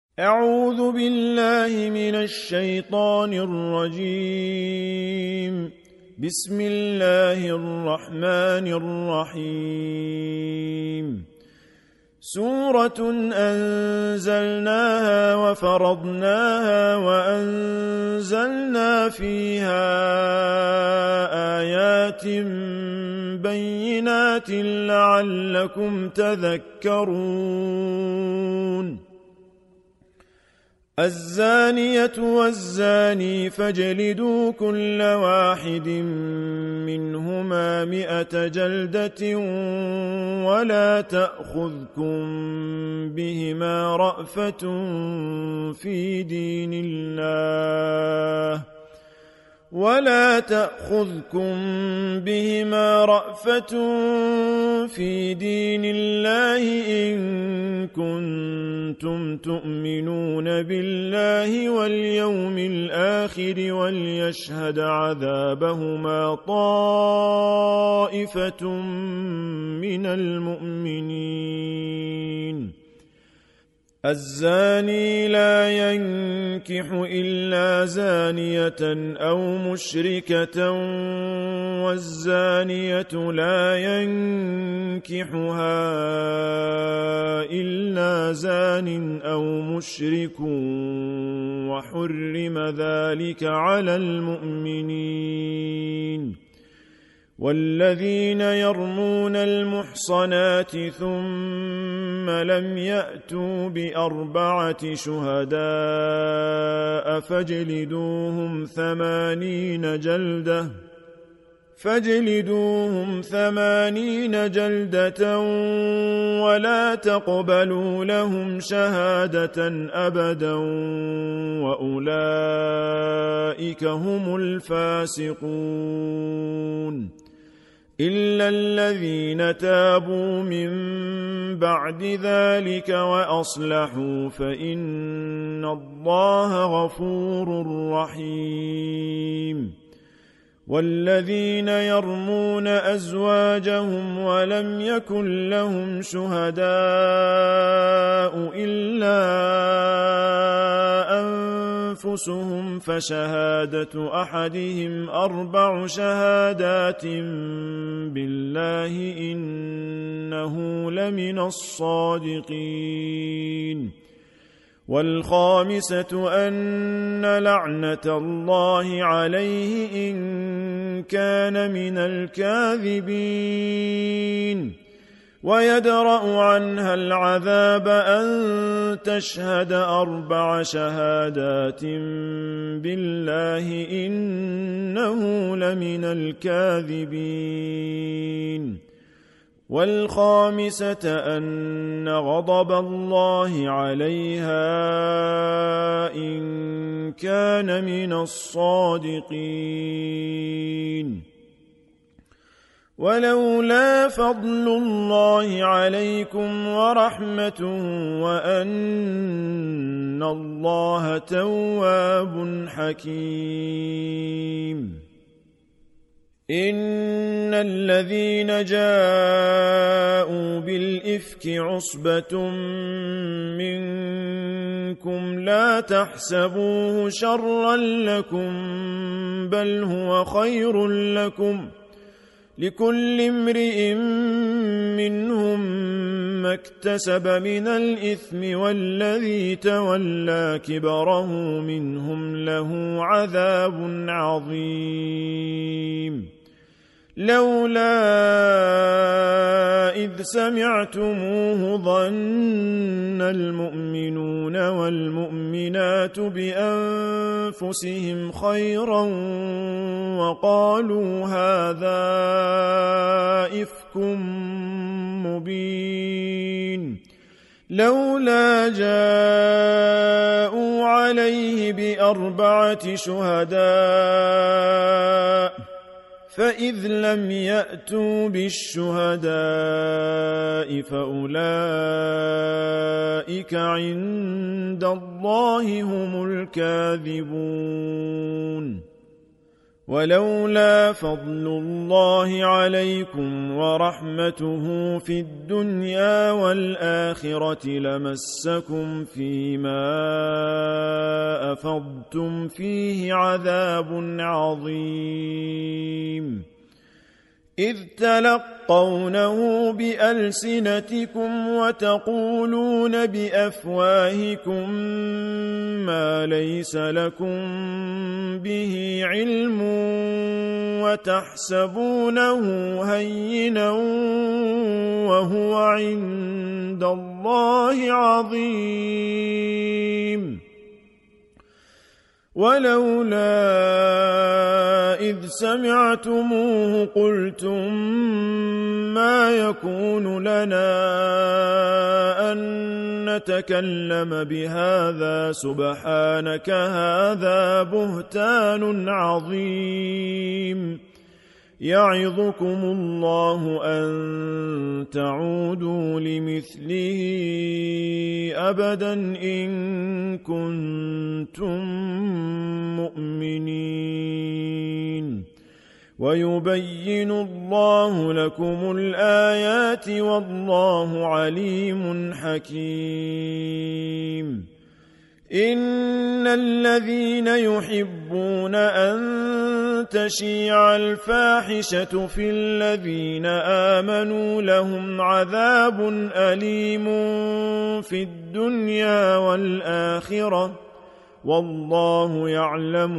أعوذ بالله من الشيطان الرجيم. بسم الله الرحمن الرحيم. سورة أنزلناها وفرضناها وأنزلنا فيها آيات بينات لعلكم تذكرون. الزانية والزاني فاجلدوا كل واحد منهما 100 جلدة ولا تأخذكم بهما رأفة في دين الله إن كنتم تؤمنون بالله واليوم الآخر وليشهد عذابهما طائفة من المؤمنين. الزاني لا ينكح إلا زانية أو مشركة والزانية لا ينكحها إلا زان أو مشرك وحرم ذلك على المؤمنين. والذين يرمون المحصنات ثم لم يأتوا ب4 شهداء فاجلدوهم 80 جلدة ولا تقبلوا لهم شهادة أبدا وأولئك هم الفاسقون. إلا الذين تابوا من بعد ذلك وأصلحوا فإن الله غفور رحيم. والذين يرمون أزواجهم ولم يكن لهم شهداء إلا أنفسهم فشهادة أحدهم 4 شهادات بالله إنه لمن الصادقين. والخامسة أن لعنة الله عليه إن كان من الكاذبين. ويدرأ عنها العذاب أن تشهد 4 شهادات بالله إنه لمن الكاذبين. والخامسة أن غضب الله عليها إن كان من الصادقين. ولولا فضل الله عليكم ورحمته وأن الله تواب حكيم. إن الذين جاءوا بالإفك عصبة منكم لا تحسبوه شرا لكم بل هو خير لكم لكل امرئ منهم ما اكتسب من الإثم والذي تولى كبره منهم له عذاب عظيم. لولا إذ سمعتموه ظن المؤمنون والمؤمنات بأنفسهم خيرا وقالوا هذا إفك مبين. لولا جاءوا عليه ب4 شهداء فإذ لم يأتوا بالشهداء فأولئك عند الله هم الكاذبون. ولولا فضل الله عليكم ورحمته في الدنيا والآخرة لمسكم فيما أفضتم فيه عذاب عظيم إذ تلقونه بألسنتكم وتقولون بأفواهكم ما ليس لكم به علم وتحسبونه هينا وهو عند الله عظيم ولولا إذ سمعتموه قلتم ما يكون لنا أن نتكلم بهذا سبحانك هذا بهتان عظيم يعظكم الله أن تعودوا لمثله أبدا إن كنتم مؤمنين ويبين الله لكم الآيات والله عليم حكيم إن الذين يحبون أن تشيع الفاحشة في الذين آمنوا لهم عذاب أليم في الدنيا والآخرة والله يعلم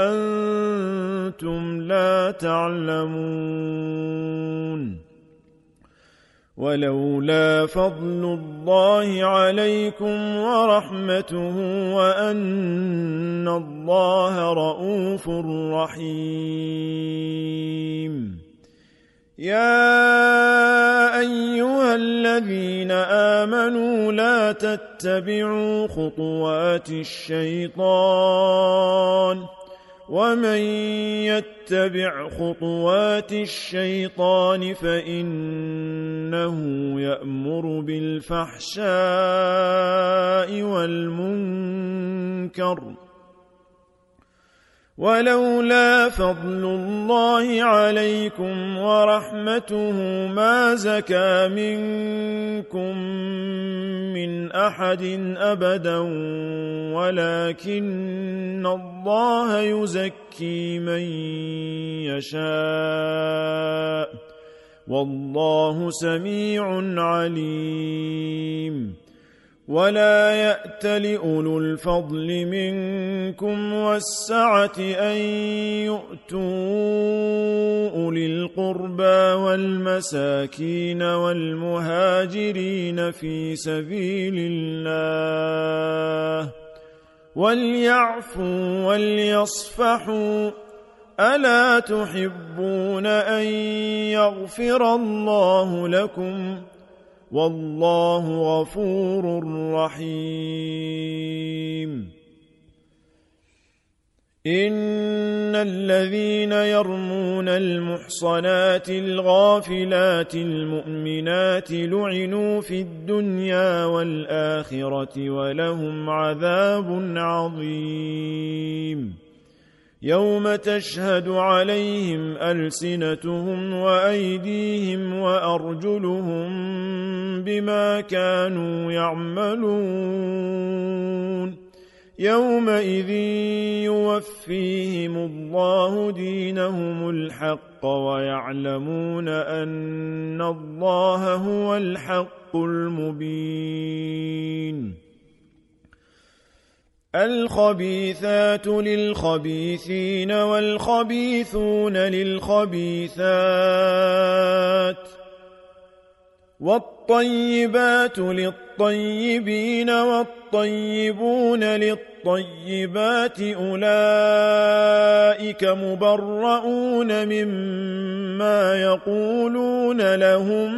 وأنتم لا تعلمون ولولا فضل الله عليكم ورحمته وأن الله رءوف رحيم يا أيها الذين آمنوا لا تتبعوا خطوات الشيطان ومن يتبع خطوات الشيطان فإنه يأمر بالفحشاء والمنكر ولولا فضل الله عليكم ورحمته ما زكى منكم من أحد أبدا ولكن الله يزكي من يشاء والله سميع عليم ولا يأت لأولو الفضل منكم والسعة أن يؤتوا أولي القربى والمساكين والمهاجرين في سبيل الله وليعفوا وليصفحوا ألا تحبون أن يغفر الله لكم والله غفور رحيم إن الذين يرمون المحصنات الغافلات المؤمنات لعنوا في الدنيا والآخرة ولهم عذاب عظيم يوم تشهد عليهم ألسنتهم وأيديهم وأرجلهم بما كانوا يعملون يومئذ يوفيهم الله دينهم الحق ويعلمون أن الله هو الحق المبين الخبيثات للخبيثين والخبيثون للخبيثات والطيبات للطيبين والطيبون للطيبات أولئك مبرؤون مما يقولون لهم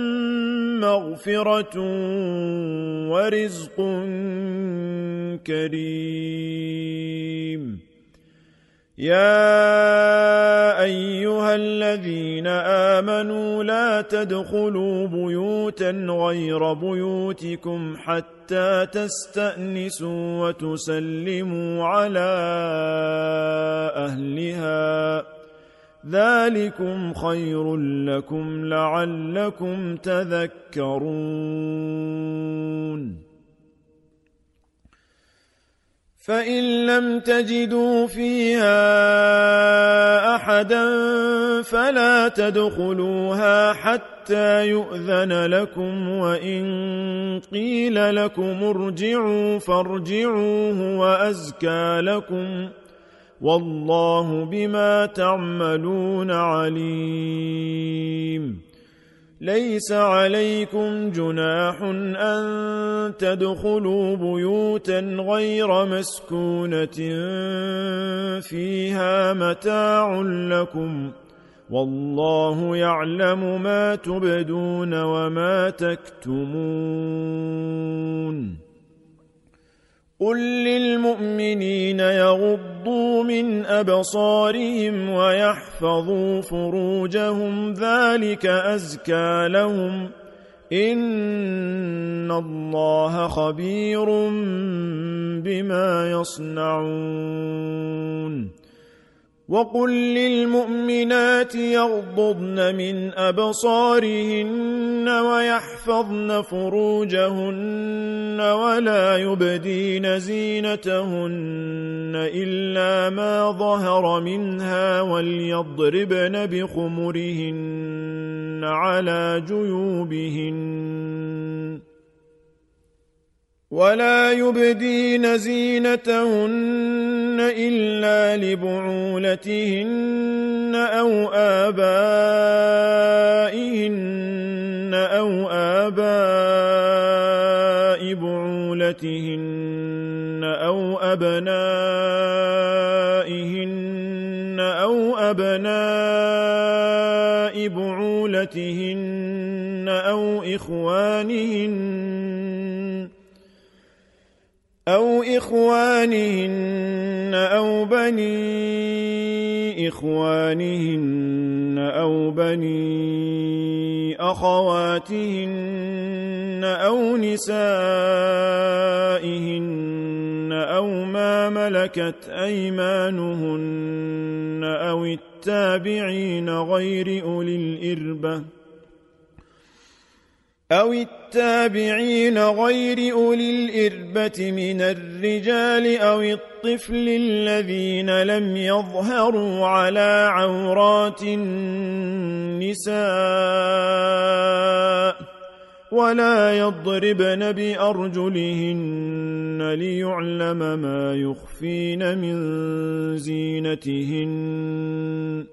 مغفرة ورزق كريم يا أيها الذين آمنوا لا تدخلوا بيوتا غير بيوتكم حتى تستأنسوا وتسلموا على أهلها ذلكم خير لكم لعلكم تذكرون فإن لم تجدوا فيها أحدا فلا تدخلوها حتى يؤذن لكم وإن قيل لكم ارجعوا فارجعوا هو أزكى لكم والله بما تعملون عليم ليس عليكم جناح أن تدخلوا بيوتا غير مسكونة فيها متاع لكم والله يعلم ما تبدون وما تكتمون قل للمؤمنين يغضوا من أبصارهم ويحفظوا فروجهم ذلك أزكى لهم إن الله خبير بما يصنعون وقل للمؤمنات يغضضن من أبصارهن ويحفظن فروجهن ولا يبدين زينتهن إلا ما ظهر منها وليضربن بخمرهن على جيوبهن ولا يبدين زينتهن إلا لبعولتهن أو آبائهن أو آباء بعولتهن أو أبنائهن أو أبناء بعولتهن أو إخوانهن أو بني إخوانهن أو بني أخواتهن أو نسائهن أو ما ملكت أيمانهن أو التابعين غير أولي الإربة من الرجال أو الطفل الذين لم يظهروا على عورات النساء ولا يضربن بأرجلهن ليعلم ما يخفين من زينتهن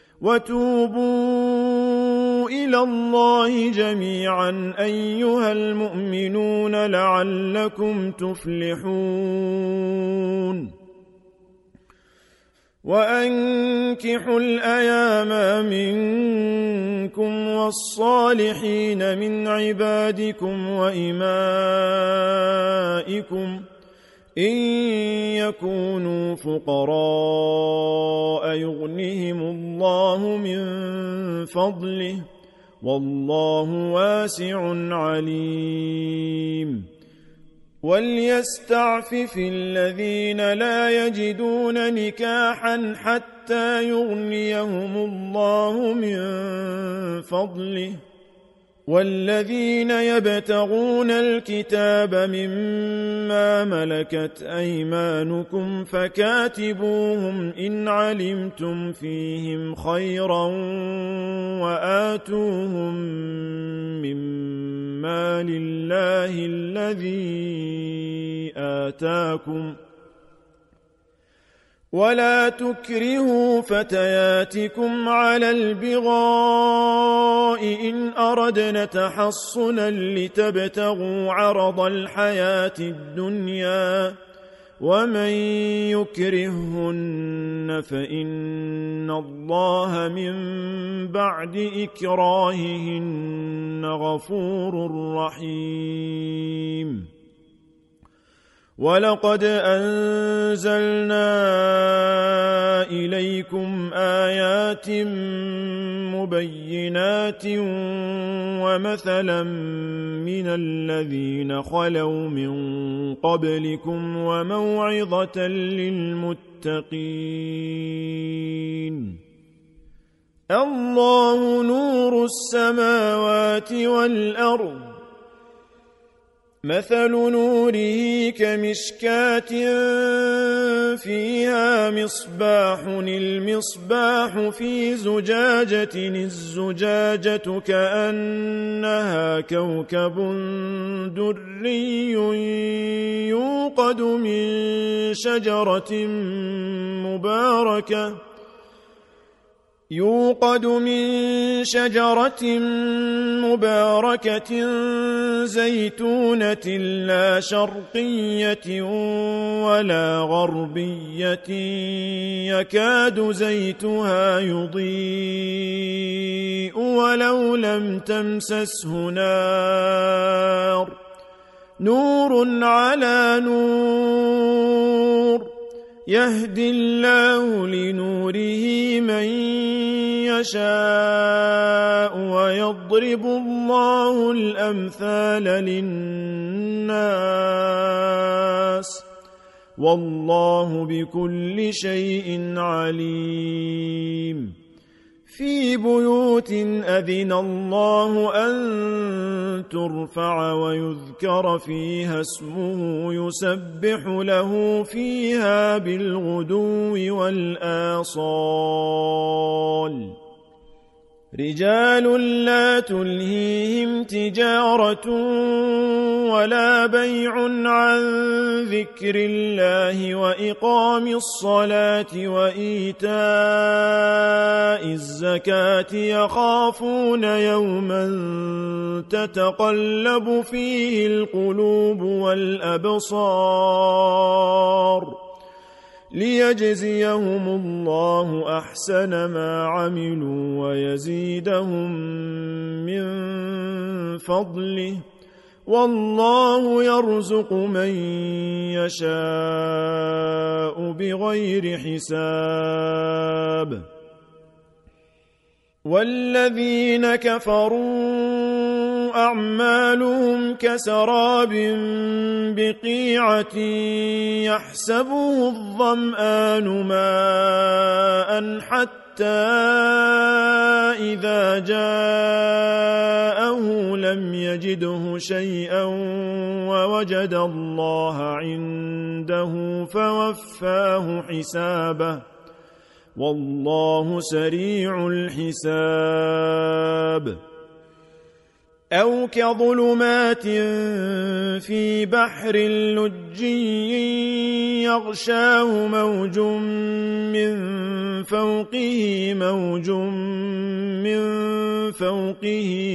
وتوبوا إلى الله جميعا أيها المؤمنون لعلكم تفلحون وأنكحوا الأيام منكم والصالحين من عبادكم وإمائكم إن يكونوا فقراء يغنهم الله من فضله والله واسع عليم وليستعفف الذين لا يجدون نكاحا حتى يغنيهم الله من فضله والذين يبتغون الكتاب مما ملكت أيمانكم فكاتبوهم إن علمتم فيهم خيرا وآتوهم مما لله الذي آتاكم ولا تكرهوا فتياتكم على البغاء إن أردنا تحصنا لتبتغوا عرض الحياة الدنيا ومن يكرههن فإن الله من بعد إكراههن غفور رحيم ولقد أنزلنا إليكم آيات مبينات ومثلا من الذين خلوا من قبلكم وموعظة للمتقين. الله نور السماوات والأرض، مثل نوره كمشكاة فيها مصباح، المصباح في زجاجة، الزجاجة كأنها كوكب دري يوقد من شجرة مباركة زيتونة لا شرقية ولا غربية يكاد زيتها يضيء ولو لم تمسسه نار، نور على نور، يهدي الله لنوره من يشاء ويضرب الله الأمثال للناس، والله بكل شيء عليم. في بيوت أذن الله أن ترفع ويذكر فيها اسمه يسبح له فيها بالغدو والآصال، رجال لا تلهيهم تجارة ولا بيع عن ذكر الله وإقام الصلاة وإيتاء الزكاة يخافون يوما تتقلب فيه القلوب والأبصار، ليجزيهم الله أحسن ما عملوا ويزيدهم من فضله، والله يرزق من يشاء بغير حساب. والذين كفروا أعمالهم كسراب بقيعة يحسبه الظمآن ماء حتى إذا جاءه لم يجده شيئا ووجد الله عنده فوفاه حسابه، والله سريع الحساب. أو كظلمات في بحر لجي يغشاه موج من فوقه موج من فوقه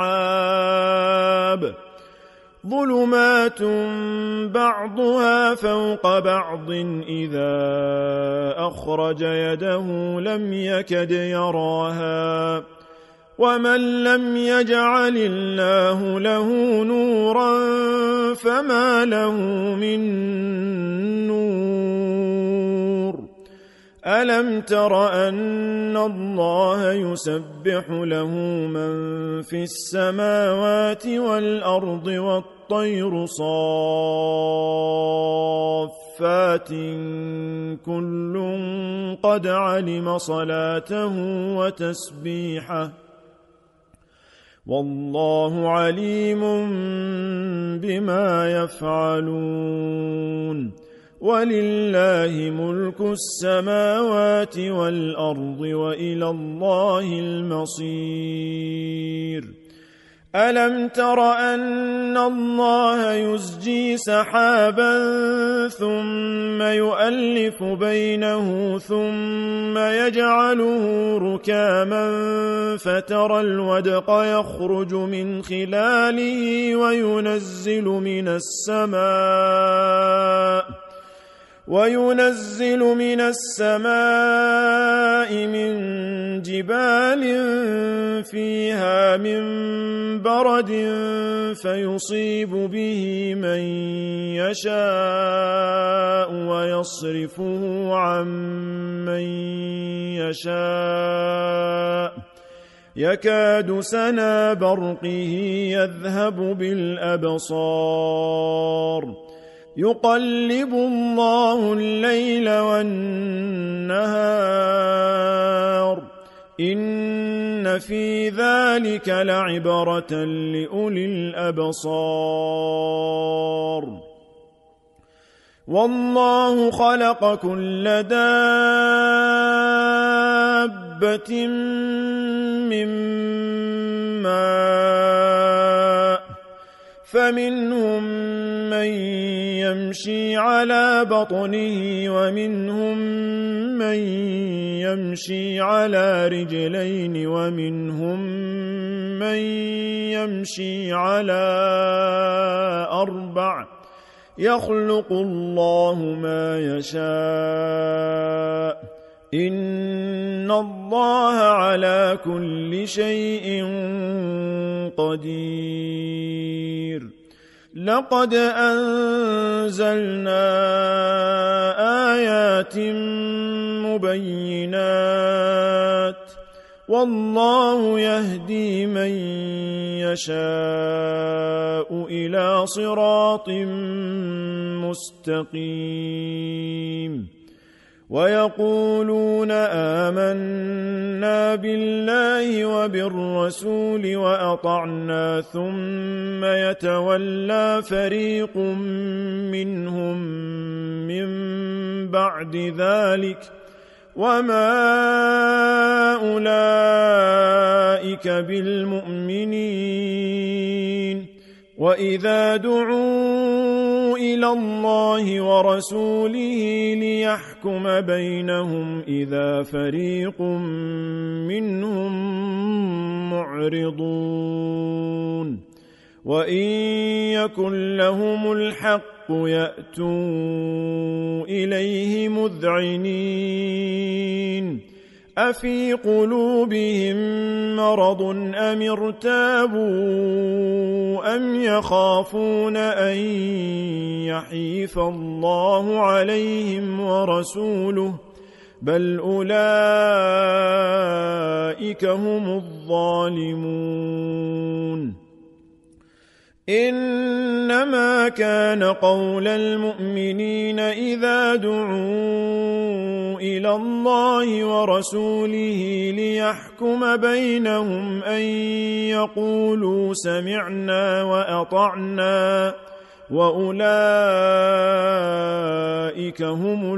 سحاب، ظلمات بعضها فوق بعض إذا أخرج يده لم يكد يراها، ومن لم يجعل الله له نورا فما له من نور. ألم تر أن الله يسبح له من في السماوات والأرض والطير صافات كل قد علم صلاته وتسبيحه، والله عليم بما يفعلون. ولله ملك السماوات والأرض وإلى الله المصير. ألم تر أن الله يزجي سحابا ثم يؤلف بينه ثم يجعله ركاما فترى الودق يخرج من خلاله وينزل من السماء من جبال فيها من برد فيصيب به من يشاء ويصرفه عن من يشاء يكاد سنا برقه يذهب بالأبصار يقلب الله الليل والنهار إن في ذلك لعبرة لأولي الأبصار والله خلق كل دابة من ماء فمنهم من يمشي على بطنه ومنهم من يمشي على رجلين ومنهم من يمشي على أربع يخلق الله ما يشاء إن الله على كل شيء قدير لقد أنزلنا آيات مبينات والله يهدي من يشاء إلى صراط مستقيم ويقولون آمنا بالله وبالرسول وأطعنا ثم يتولى فريق منهم من بعد ذلك وما أولئك بالمؤمنين وإذا دعوا إلى الله ورسوله ليحكم بينهم إذا فريق منهم معرضون وإن يكن لهم الحق يأتوا إليه مذعنين أفي قلوبهم مرض أم ارتابوا أم يخافون أن يحيف الله عليهم ورسوله بل أولئك هم الظالمون إنما كان قول المؤمنين إذا دعوا إلى الله ورسوله ليحكم بينهم أن يقولوا سمعنا وأطعنا وأولئك هم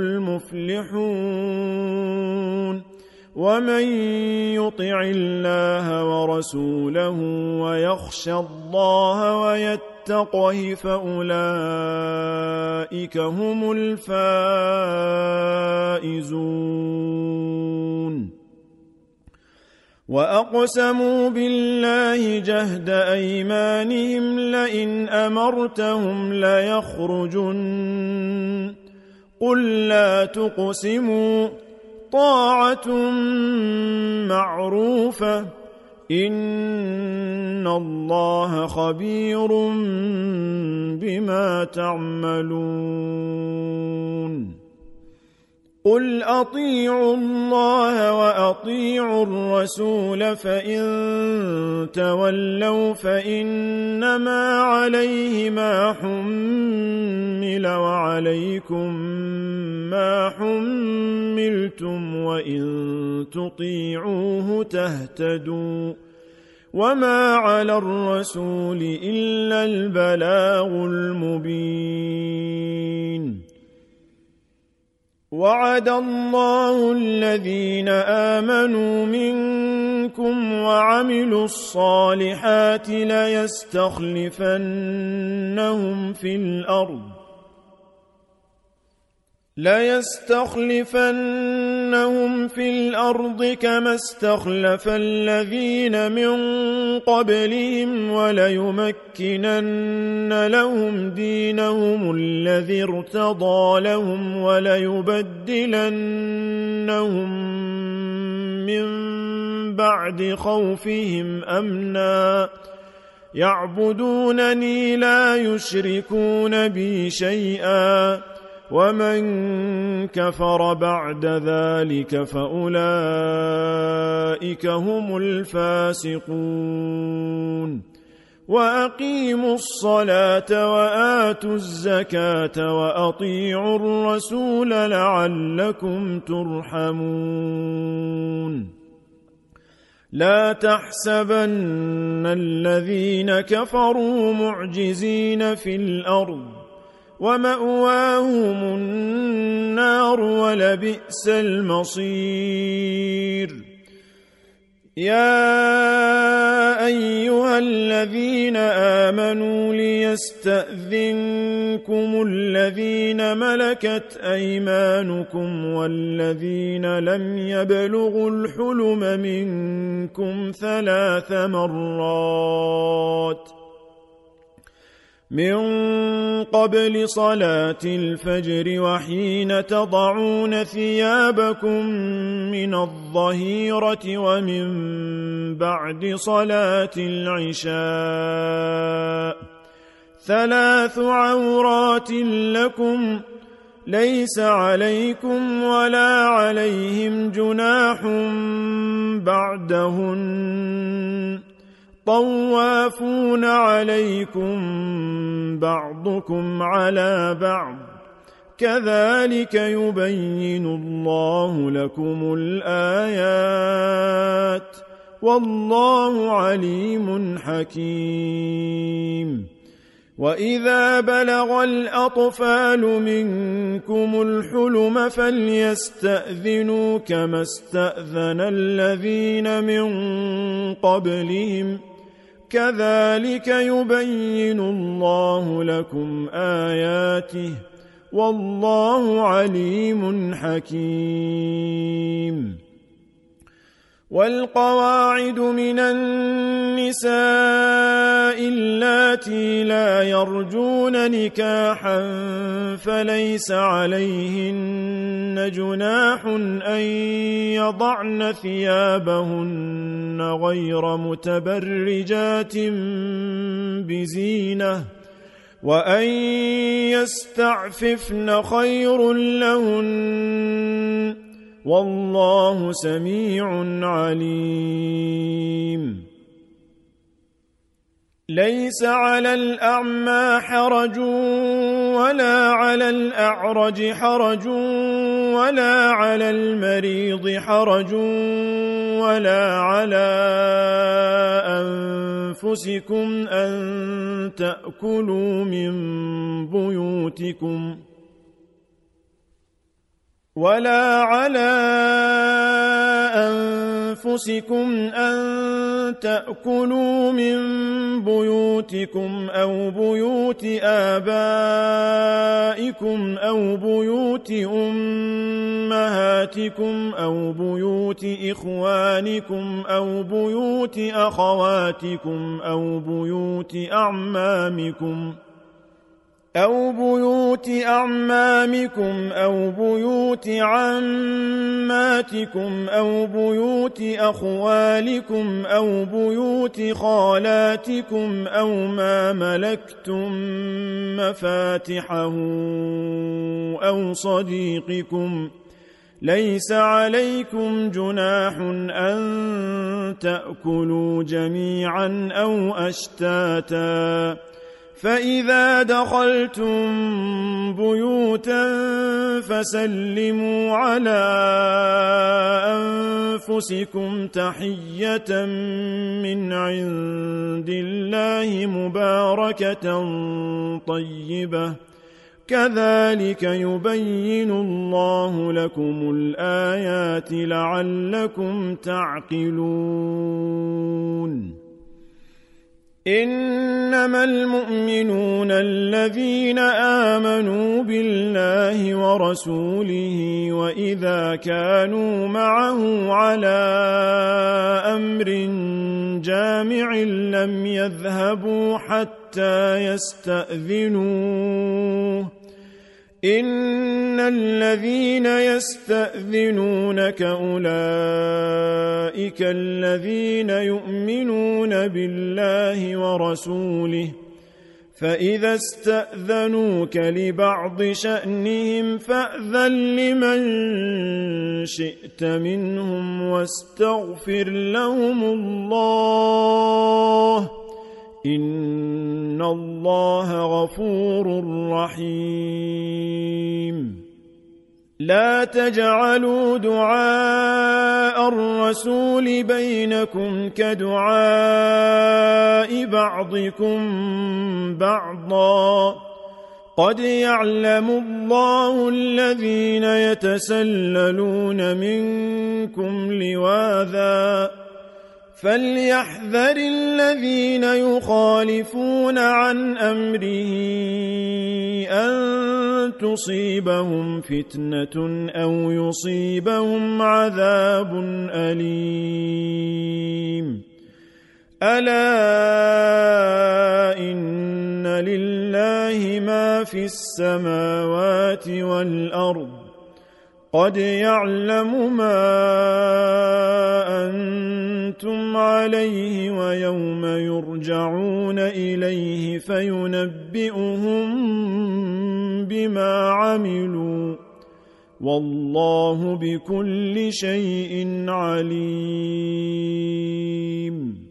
المفلحون ومن يطع الله ورسوله ويخشى الله ويتقه فأولئك هم الفائزون وأقسموا بالله جهد أيمانهم لئن أمرتهم ليخرجن قل لا تقسموا طاعة معروفة إن الله خبير بما تعملون قل أطيعوا الله وأطيعوا الرسول فإن تولوا فإنما عليه ما حمل وعليكم ما حملتم وإن تطيعوه تهتدوا وما على الرسول إلا البلاغ المبين وعد الله الذين آمنوا منكم وعملوا الصالحات ليستخلفنهم في الأرض ليستخلفنهم في الأرض كما استخلف الذين من قبلهم وليمكنن لهم دينهم الذي ارتضى لهم وليبدلنهم من بعد خوفهم أمنا يعبدونني لا يشركون بي شيئا ومن كفر بعد ذلك فأولئك هم الفاسقون وأقيموا الصلاة وآتوا الزكاة وأطيعوا الرسول لعلكم ترحمون لا تحسبن الذين كفروا معجزين في الأرض ومأواهم النار ولبئس المصير يا أيها الذين آمنوا ليستأذنكم الذين ملكت أيمانكم والذين لم يبلغوا الحلم منكم 3 مرات من قبل صلاة الفجر وحين تضعون ثيابكم من الظهيرة ومن بعد صلاة العشاء 3 عورات لكم ليس عليكم ولا عليهم جناح بعدهن طوافون عليكم بعضكم على بعض كذلك يبين الله لكم الآيات والله عليم حكيم وإذا بلغ الأطفال منكم الحلم فليستأذنوا كما استأذن الذين من قبلهم كذلك يبين الله لكم آياته والله عليم حكيم والقواعد من النساء اللاتي لا يرجون نكاحا فليس عليهن جناح أن يضعن ثيابهن غير متبرجات بزينة وأن يستعففن خير لهن والله سميع عليم ليس على الأعمى حرج ولا على الأعرج حرج ولا على المريض حرج ولا على أنفسكم أن تأكلوا من بيوتكم ولا على أنفسكم أن تأكلوا من بيوتكم أو بيوت آبائكم أو بيوت أمهاتكم أو بيوت إخوانكم أو بيوت أخواتكم أو بيوت أعمامكم أو بيوت عماتكم أو بيوت أخوالكم أو بيوت خالاتكم أو ما ملكتم مفاتحه أو صديقكم ليس عليكم جناح أن تأكلوا جميعا أو أشتاتا فإذا دخلتم بيوتا فسلموا على أنفسكم تحية من عند الله مباركة طيبة كذلك يبين الله لكم الآيات لعلكم تعقلون إنما المؤمنون الذين آمنوا بالله ورسوله وإذا كانوا معه على أمر جامع لم يذهبوا حتى يستأذنوه إن الذين يستأذنونك أولئك الذين يؤمنون بالله ورسوله فإذا استأذنوك لبعض شأنهم فأذن لمن شئت منهم واستغفر لهم الله إن الله غفور رحيم لا تجعلوا دعاء الرسول بينكم كدعاء بعضكم بعضا قد يعلم الله الذين يتسللون منكم لواذا فليحذر الذين يخالفون عن أمره أن تصيبهم فتنة أو يصيبهم عذاب أليم ألا إن لله ما في السماوات والأرض قد يعلم ما أنتم عليه ويوم يرجعون إليه فينبئهم بما عملوا والله بكل شيء عليم